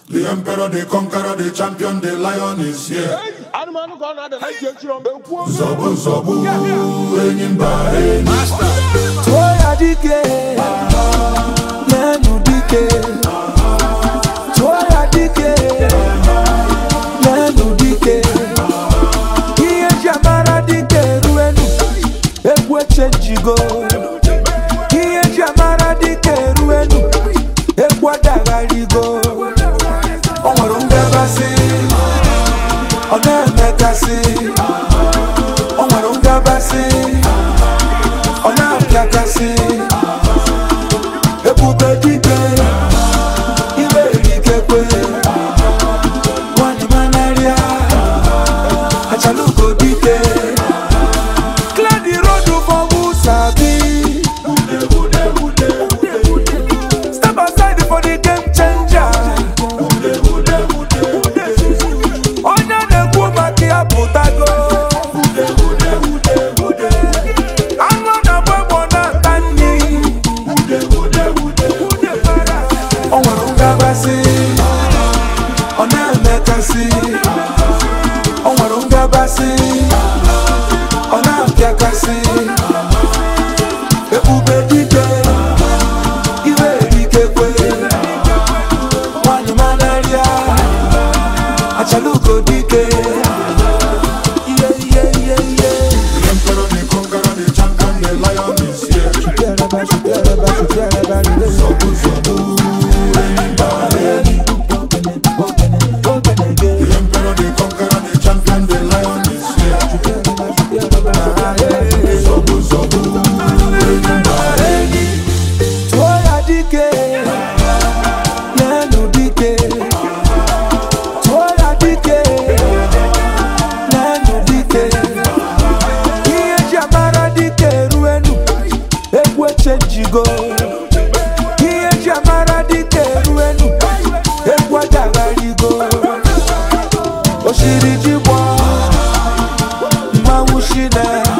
The emperor, the conqueror, the champion, the lion is here. Zobu, zobu, enyimba, Master. Toya dike, nenu dike. Toya dike, nenu dike. Kiye jamara dike ruenu, ekwe chenjigo. Kiye jamara dike ruenu, ekwa dagarigo. Onwarunga basi, oneme kasi. Onwarunga basi, oname kasi. Ebube dike, ibe dikekwe. Wani manaria, achaluko dike. Clear the road for Musabi. Step aside for the game changer. Onya ne kuba kia putago. Ango na bwebo na tani. Onwarunga basi, oname kasi. Onwarunga basi, oname kasi. Ebube dike, iwe dikekwe. Wani manaria, achaluko dike. Yeah, yeah, yeah, yeah. the emperor, the conqueror, the champion, the lion is here. Zobu, zobu, enyimba, the emperor, the conqueror, the champion, the lion is here. Zobu, zobu, enyimba, Toya dike, nenu dike. Toya dike, nenu dike. Kiye jamara dike ruenu, ekwe chenjigo. Kiye jamara dike ruenu, ekwa dagarigo. Oshiri jibwa, mawushine.